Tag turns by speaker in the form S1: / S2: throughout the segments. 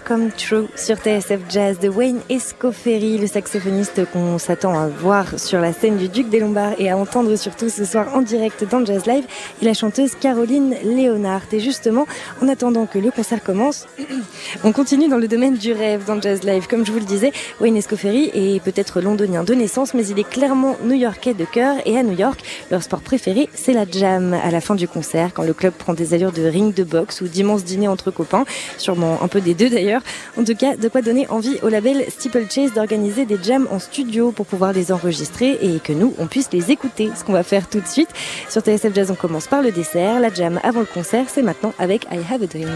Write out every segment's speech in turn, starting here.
S1: Come True sur TSF Jazz de Wayne Escoffery, le saxophoniste qu'on s'attend à voir sur la scène du Duc des Lombards et à entendre surtout ce soir en direct dans Jazz Live, et la chanteuse Caroline Léonard. Et justement, en attendant que le concert commence, on continue dans le domaine du rêve dans Jazz Live. Comme je vous le disais, Wayne Escoffery est peut-être londonien de naissance, mais il est clairement new-yorkais de cœur, et à New York, leur sport préféré, c'est la jam. À la fin du concert, quand le club prend des allures de ring de boxe ou d'immenses dîners entre copains, sûrement un peu des deux d'ailleurs. En tout cas, de quoi donner envie au label Steeplechase d'organiser des jams en studio pour pouvoir les enregistrer et que nous, on puisse les écouter. Ce qu'on va faire tout de suite. Sur TSF Jazz, on commence par le dessert. La jam avant le concert, c'est maintenant avec I Have a Dream.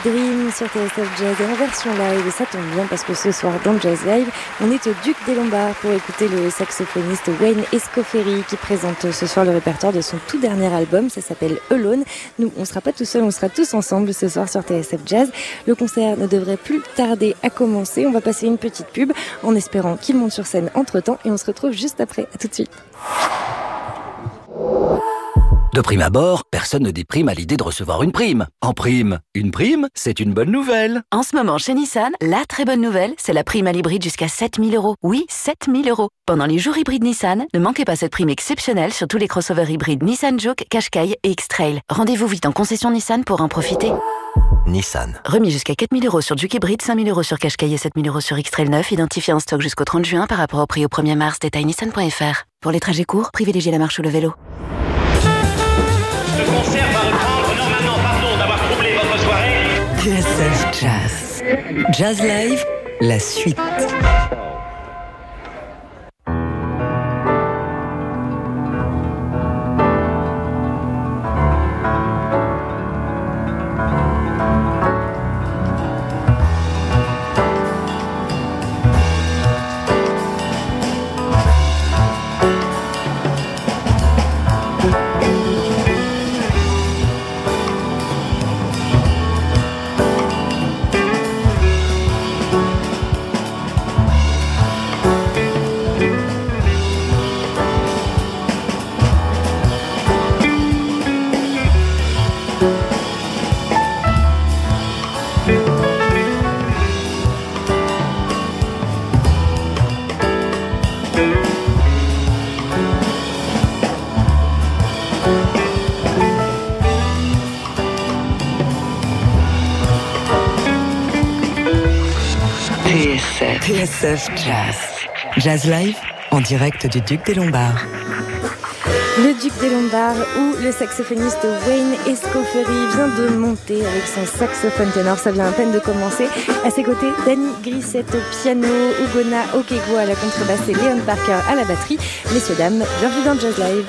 S1: Dream sur TSF Jazz et en version live. Et ça tombe bien parce que ce soir dans Jazz Live, on est au Duc des Lombards pour écouter le saxophoniste Wayne Escoffery qui présente ce soir le répertoire de son tout dernier album. Ça s'appelle Alone. Nous, on sera pas tout seul, on sera tous ensemble ce soir sur TSF Jazz. Le concert ne devrait plus tarder à commencer. On va passer une petite pub en espérant qu'il monte sur scène entre-temps et on se retrouve juste après. À tout de suite.
S2: De prime abord, personne ne déprime à l'idée de recevoir une prime. En prime, une prime, c'est une bonne nouvelle.
S3: En ce moment, chez Nissan, la très bonne nouvelle, c'est la prime à l'hybride jusqu'à 7 000 €. Oui, 7 000 €. Pendant les jours hybrides Nissan, ne manquez pas cette prime exceptionnelle sur tous les crossovers hybrides Nissan Juke, Qashqai et X-Trail. Rendez-vous vite en concession Nissan pour en profiter.
S2: Nissan.
S3: Remis jusqu'à 4 000 € sur Juke hybride, 5 000 € sur Qashqai et 7 000 € sur X-Trail 9, identifié en stock jusqu'au 30 juin par rapport au prix au 1er mars. Détail nissan.fr. Pour les trajets courts, privilégiez la marche ou le vélo.
S4: Le concert va reprendre normalement. Pardon d'avoir troublé votre soirée.
S5: TSF Jazz. Jazz Live, la suite. TSF Jazz. Jazz Live, en direct du Duc des Lombards.
S1: Le Duc des Lombards où le saxophoniste Wayne Escoffery vient de monter avec son saxophone ténor. Ça vient à peine de commencer. À ses côtés, Danny Grissett au piano, Ugonna Okegwo à la contrebasse et Leon Parker à la batterie. Messieurs, dames, bienvenue dans Jazz Live.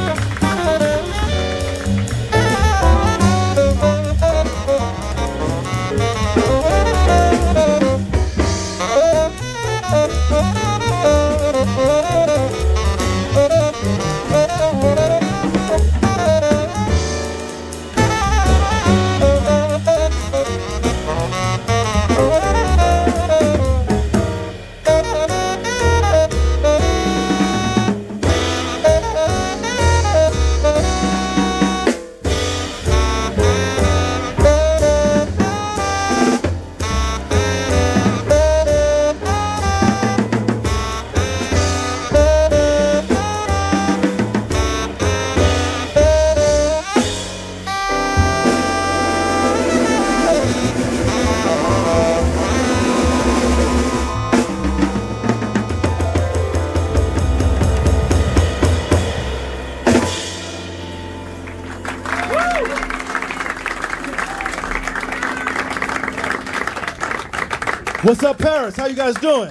S6: What's up, Paris? How you guys doing?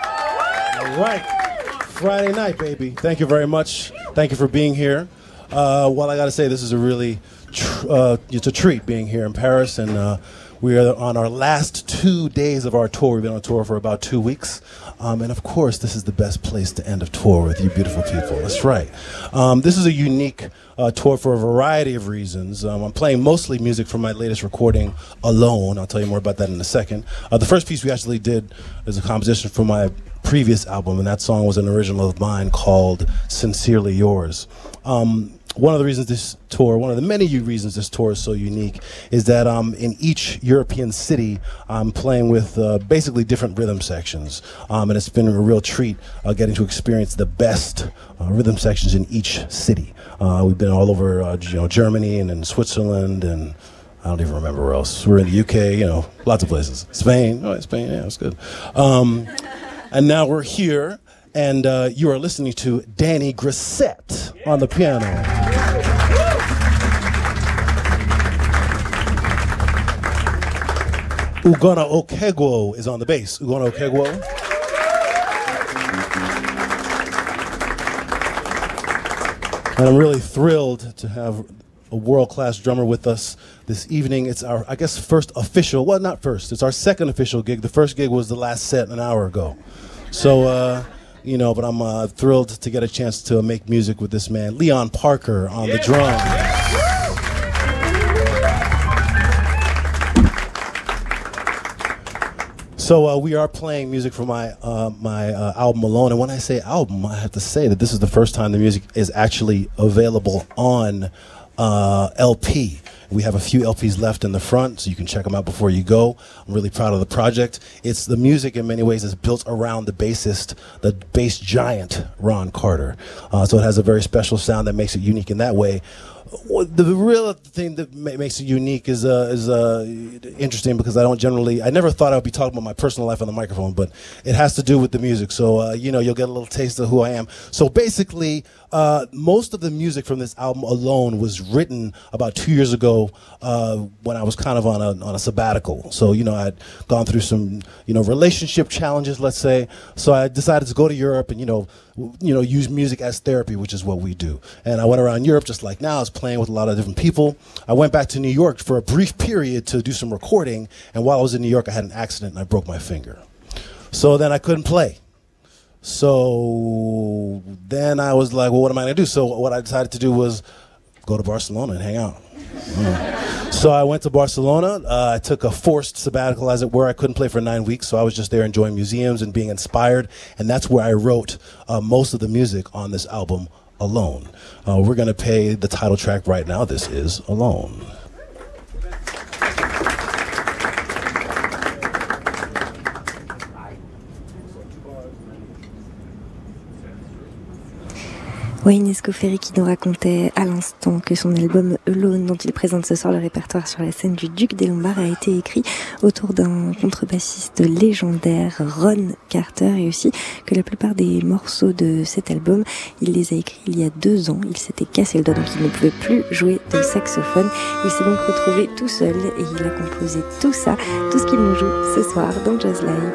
S6: All right. Friday night, baby. Thank you very much. Thank you for being here. Well, I got to say, this is a really, it's a treat being here in Paris, and we are on our last 2 days of our tour. We've been on tour for about 2 weeks. And of course, this is the best place to end a tour with you beautiful people. That's right. This is a unique tour for a variety of reasons. I'm playing mostly music from my latest recording, Alone. I'll tell you more about that in a second. The first piece we actually did is a composition from my previous album, and that song was an original of mine called Sincerely Yours. One of the reasons this tour, one of the many reasons this tour is so unique, is that in each European city, I'm playing with basically different rhythm sections. And it's been a real treat getting to experience the best rhythm sections in each city. We've been all over Germany and in Switzerland, and I don't even remember where else. We're in the UK, lots of places. Spain, Spain, yeah, it's good. And now we're here, and you are listening to Danny Grissett on the piano. Ugonna Okegwo is on the bass. Ugonna Okegwo. And I'm really thrilled to have a world-class drummer with us this evening. It's our, I guess, first official, well, not first, it's our second official gig. The first gig was the last set an hour ago. So, but I'm thrilled to get a chance to make music with this man, Leon Parker, on the drums. So we are playing music from my album Alone, and when I say album, I have to say that this is the first time the music is actually available on LP. We have a few LPs left in the front, so you can check them out before you go. I'm really proud of the project. It's the music in many ways is built around the bassist, the bass giant, Ron Carter. So it has a very special sound that makes it unique in that way. The real thing that makes it unique is interesting because I never thought I would be talking about my personal life on the microphone, but it has to do with the music. So, you'll get a little taste of who I am. So basically, most of the music from this album Alone was written about 2 years ago when I was kind of on a sabbatical. So, I'd gone through some, relationship challenges, let's say. So I decided to go to Europe and, use music as therapy, which is what we do. And I went around Europe just like now. I was playing with a lot of different people. I went back to New York for a brief period to do some recording. And while I was in New York, I had an accident and I broke my finger. So then I couldn't play. So then I was like, well, what am I going to do? So what I decided to do was go to Barcelona and hang out. So I went to Barcelona. I took a forced sabbatical, as it were. I couldn't play for 9 weeks, so I was just there enjoying museums and being inspired. And that's where I wrote most of the music on this album, Alone. We're going to play the title track right now. This is Alone.
S1: Wayne Escoffery qui nous racontait à l'instant que son album Alone, dont il présente ce soir le répertoire sur la scène du Duc des Lombards, a été écrit autour d'un contrebassiste légendaire, Ron Carter, et aussi que la plupart des morceaux de cet album, il les a écrits il y a 2 ans. Il s'était cassé le doigt, donc il ne pouvait plus jouer de saxophone. Il s'est donc retrouvé tout seul et il a composé tout ça, tout ce qu'il nous joue ce soir dans Jazz Live.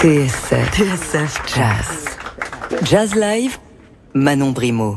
S5: TSF Jazz. Jazz Live, Manon Brimo.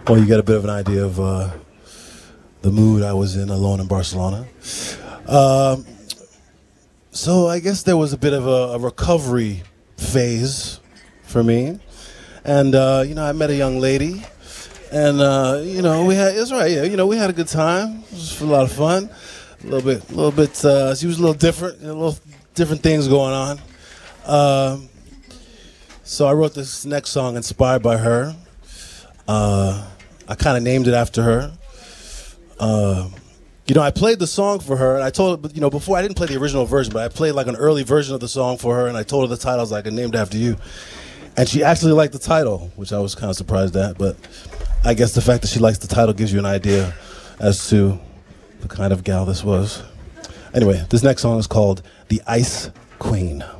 S6: Well, you get a bit of an idea of the mood I was in alone in Barcelona. So I guess there was a bit of a recovery phase for me. And, I met a young lady. And, we had, it's right, yeah, we had a good time. It was a lot of fun. A little bit, she was a little different, different things going on. So I wrote this next song inspired by her. I kind of named it after her. I played the song for her, and I told her, before I didn't play the original version, but I played like an early version of the song for her, and I told her the title. I was like, I named after you. And she actually liked the title, which I was kind of surprised at, but I guess the fact that she likes the title gives you an idea as to the kind of gal this was. Anyway, this next song is called The Ice Queen.